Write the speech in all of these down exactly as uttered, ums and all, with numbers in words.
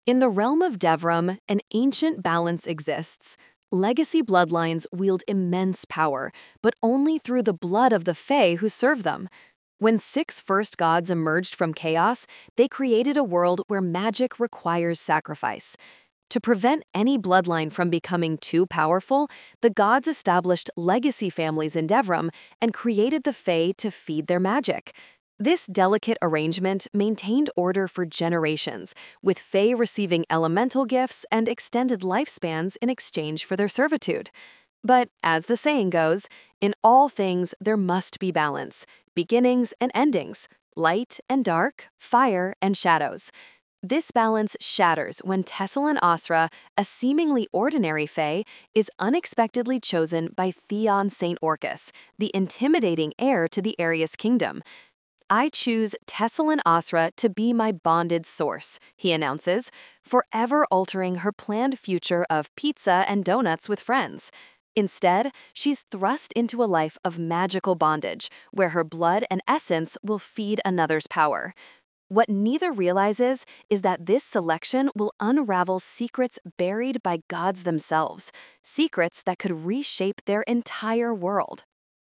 In the realm of Devram, an ancient balance exists. Legacy bloodlines wield immense power, but only through the blood of the Fae who serve them. When six first gods emerged from chaos, they created a world where magic requires sacrifice. To prevent any bloodline from becoming too powerful, the gods established legacy families in Devram and created the Fae to feed their magic. This delicate arrangement maintained order for generations, with Fae receiving elemental gifts and extended lifespans in exchange for their servitude. But as the saying goes, in all things there must be balance, beginnings and endings, light and dark, fire and shadows. This balance shatters when Tessalin Asra, a seemingly ordinary Fae, is unexpectedly chosen by Theon Saint Orcus, the intimidating heir to the Arius kingdom. "I choose Tessalin Asra to be my bonded source," he announces, forever altering her planned future of pizza and donuts with friends. Instead, she's thrust into a life of magical bondage, where her blood and essence will feed another's power. What neither realizes is that this selection will unravel secrets buried by gods themselves, secrets that could reshape their entire world.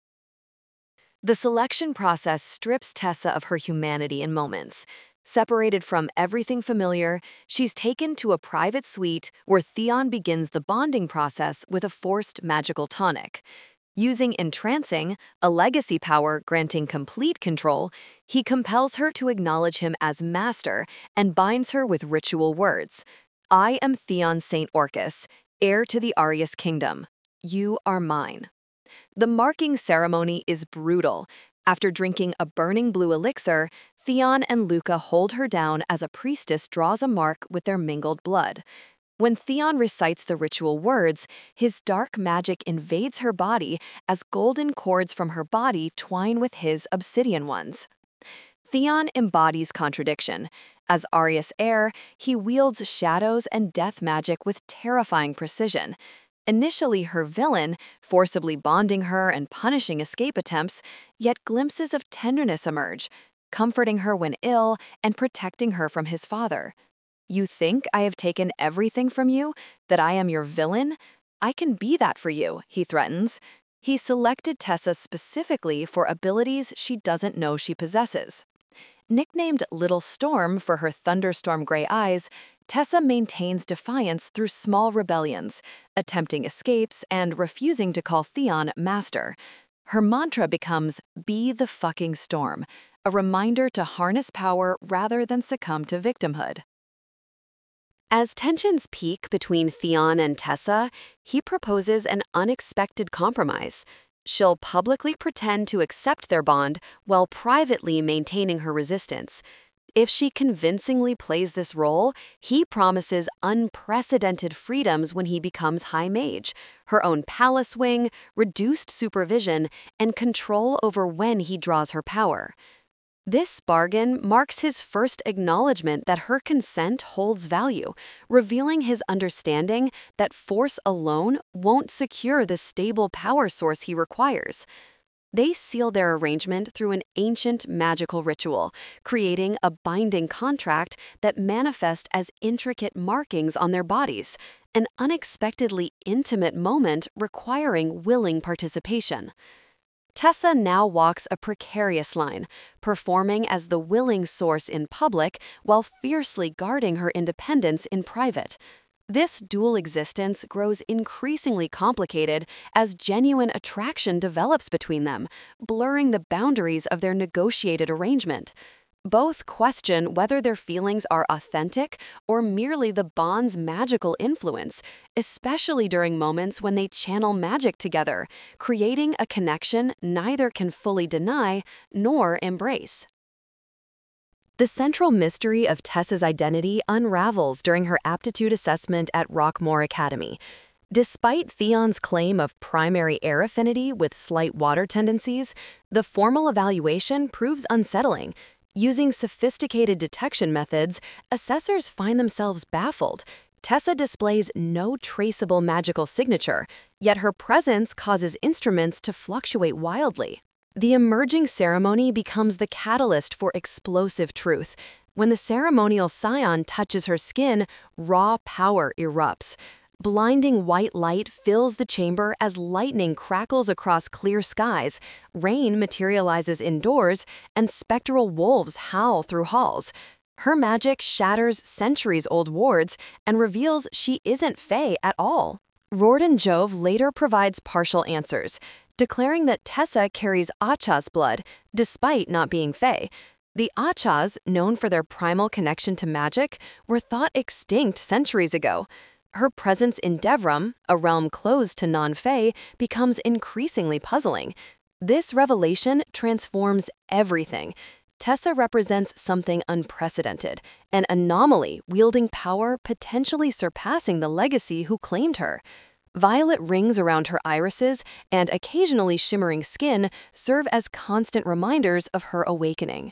The selection process strips Tessa of her humanity in moments. Separated from everything familiar, she's taken to a private suite where Theon begins the bonding process with a forced magical tonic. Using entrancing, a legacy power granting complete control, he compels her to acknowledge him as master and binds her with ritual words. "I am Theon Saint Orcus, heir to the Arius kingdom. You are mine." The marking ceremony is brutal. After drinking a burning blue elixir, Theon and Luca hold her down as a priestess draws a mark with their mingled blood. When Theon recites the ritual words, his dark magic invades her body as golden cords from her body twine with his obsidian ones. Theon embodies contradiction. As Arius' heir, he wields shadows and death magic with terrifying precision. Initially her villain, forcibly bonding her and punishing escape attempts, yet glimpses of tenderness emerge, comforting her when ill and protecting her from his father. "You think I have taken everything from you, that I am your villain? I can be that for you," he threatens. He selected Tessa specifically for abilities she doesn't know she possesses. Nicknamed Little Storm for her thunderstorm gray eyes, Tessa maintains defiance through small rebellions, attempting escapes and refusing to call Theon master. Her mantra becomes, "Be the fucking storm," a reminder to harness power rather than succumb to victimhood. As tensions peak between Theon and Tessa, he proposes an unexpected compromise. She'll publicly pretend to accept their bond while privately maintaining her resistance. If she convincingly plays this role, he promises unprecedented freedoms when he becomes High Mage, her own palace wing, reduced supervision, and control over when he draws her power. This bargain marks his first acknowledgement that her consent holds value, revealing his understanding that force alone won't secure the stable power source he requires. They seal their arrangement through an ancient magical ritual, creating a binding contract that manifests as intricate markings on their bodies, an unexpectedly intimate moment requiring willing participation. Tessa now walks a precarious line, performing as the willing source in public while fiercely guarding her independence in private. This dual existence grows increasingly complicated as genuine attraction develops between them, blurring the boundaries of their negotiated arrangement. Both question whether their feelings are authentic or merely the bond's magical influence, especially during moments when they channel magic together, creating a connection neither can fully deny nor embrace. The central mystery of Tessa's identity unravels during her aptitude assessment at Rockmore Academy. Despite Theon's claim of primary air affinity with slight water tendencies, the formal evaluation proves unsettling. Using sophisticated detection methods, assessors find themselves baffled. Tessa displays no traceable magical signature, yet her presence causes instruments to fluctuate wildly. The emerging ceremony becomes the catalyst for explosive truth. When the ceremonial scion touches her skin, raw power erupts. Blinding white light fills the chamber as lightning crackles across clear skies, rain materializes indoors, and spectral wolves howl through halls. Her magic shatters centuries-old wards and reveals she isn't Fae at all. Rorden Jove later provides partial answers, declaring that Tessa carries Achas blood, despite not being Fae. The Achas, known for their primal connection to magic, were thought extinct centuries ago. Her presence in Devrim, a realm closed to non-Fae, becomes increasingly puzzling. This revelation transforms everything. Tessa represents something unprecedented, an anomaly wielding power potentially surpassing the legacy who claimed her. Violet rings around her irises and occasionally shimmering skin serve as constant reminders of her awakening.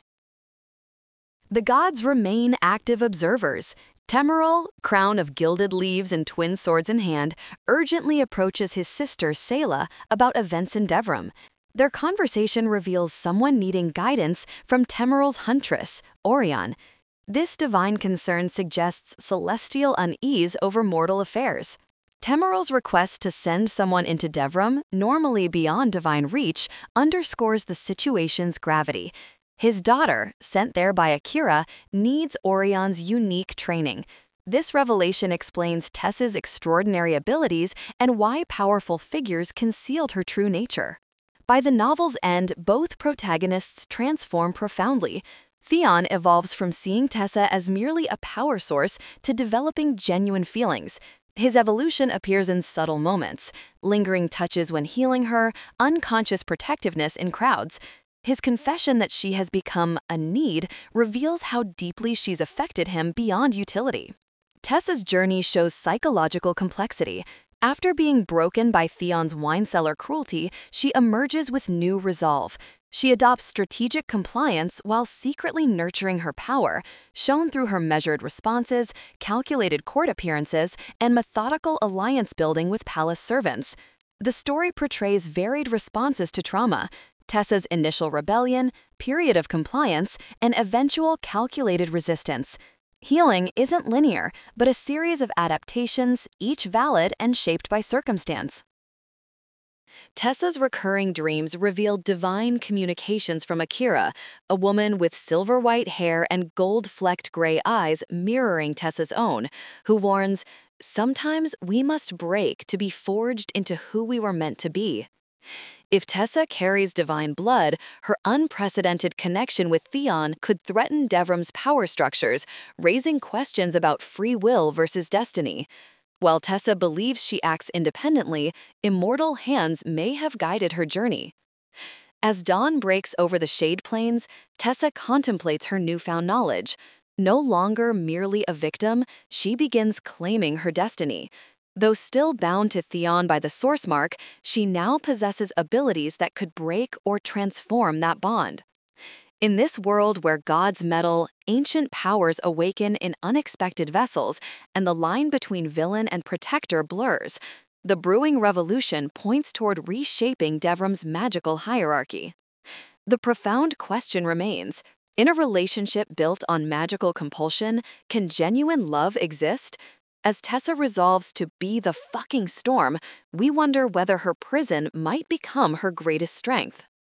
The gods remain active observers. Temeril, crown of gilded leaves and twin swords in hand, urgently approaches his sister Selah about events in Devrim. Their conversation reveals someone needing guidance from Temeril's huntress, Orion. This divine concern suggests celestial unease over mortal affairs. Temeril's request to send someone into Devrim, normally beyond divine reach, underscores the situation's gravity. His daughter, sent there by Akira, needs Orion's unique training. This revelation explains Tessa's extraordinary abilities and why powerful figures concealed her true nature. By the novel's end, both protagonists transform profoundly. Theon evolves from seeing Tessa as merely a power source to developing genuine feelings. His evolution appears in subtle moments, lingering touches when healing her, unconscious protectiveness in crowds. His confession that she has become a need reveals how deeply she's affected him beyond utility. Tessa's journey shows psychological complexity. After being broken by Theon's wine cellar cruelty, she emerges with new resolve. She adopts strategic compliance while secretly nurturing her power, shown through her measured responses, calculated court appearances, and methodical alliance building with palace servants. The story portrays varied responses to trauma: Tessa's initial rebellion, period of compliance, and eventual calculated resistance. Healing isn't linear, but a series of adaptations, each valid and shaped by circumstance. Tessa's recurring dreams reveal divine communications from Akira, a woman with silver white hair and gold-flecked gray eyes mirroring Tessa's own, who warns, "Sometimes we must break to be forged into who we were meant to be." If Tessa carries divine blood, her unprecedented connection with Theon could threaten Devrim's power structures, raising questions about free will versus destiny. While Tessa believes she acts independently, immortal hands may have guided her journey. As dawn breaks over the Shade Plains, Tessa contemplates her newfound knowledge. No longer merely a victim, she begins claiming her destiny. Though still bound to Theon by the source mark, she now possesses abilities that could break or transform that bond. In this world where gods meddle, ancient powers awaken in unexpected vessels, and the line between villain and protector blurs, the brewing revolution points toward reshaping Devrim's magical hierarchy. The profound question remains: in a relationship built on magical compulsion, can genuine love exist? As Tessa resolves to be the fucking storm, we wonder whether her prison might become her greatest strength.